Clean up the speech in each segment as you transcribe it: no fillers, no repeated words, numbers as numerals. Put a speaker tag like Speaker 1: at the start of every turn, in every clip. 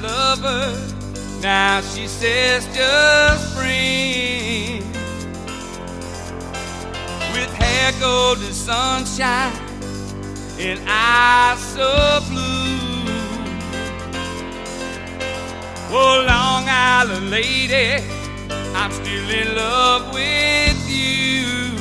Speaker 1: lover. Now she says just friend. With hair golden sunshine and eyes so blue. Oh, Long Island lady, I'm still in love with you.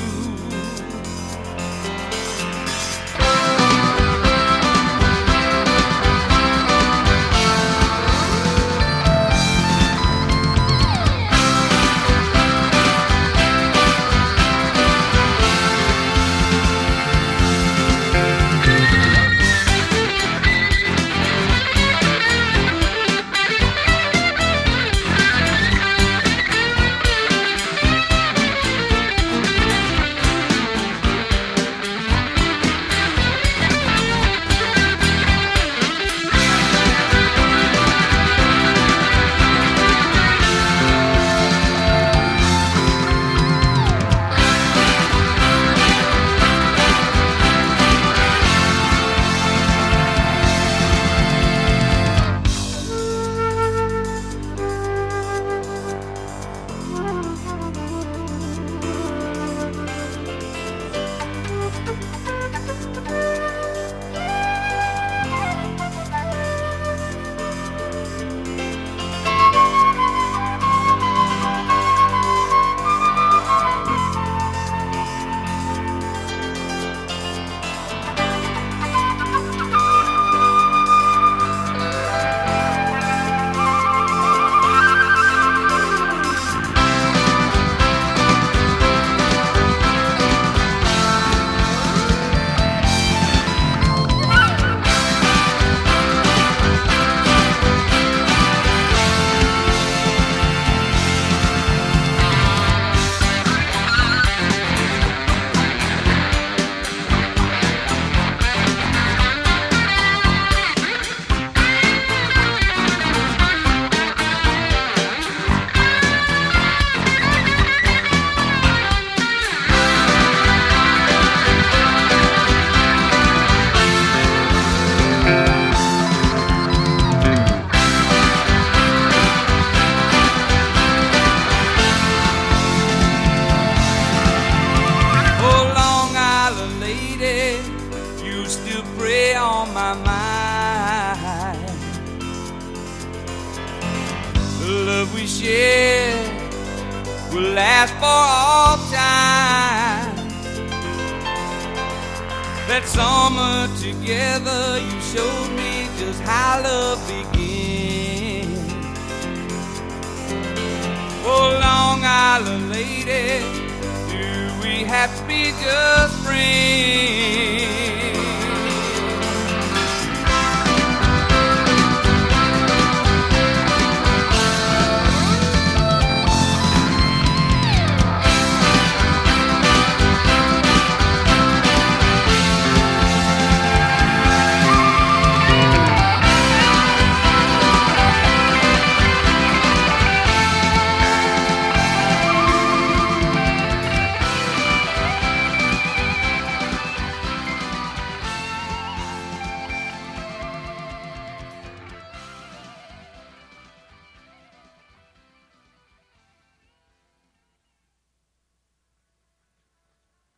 Speaker 1: On my mind, the love we share will last for all time. That summer together you showed me just how love begins. Oh, Long Island lady, do we have to be just friends?